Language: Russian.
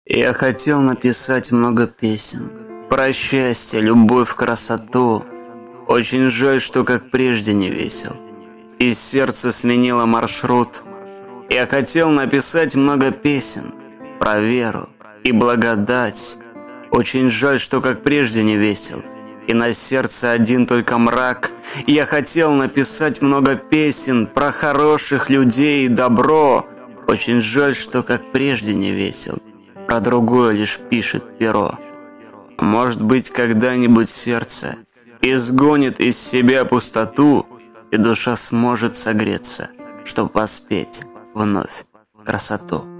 Я хотел написать много песен про счастье, любовь, красоту. Очень жаль, что как прежде не весел, и сердце сменило маршрут. Я хотел написать много песен про веру и благодать. Очень жаль, что как прежде не весел, и на сердце один только мрак. Я хотел написать много песен про хороших людей и добро. Очень жаль, что как прежде не весел, про другое лишь пишет перо. Может быть, когда-нибудь сердце изгонит из себя пустоту, и душа сможет согреться, чтоб воспеть вновь красоту.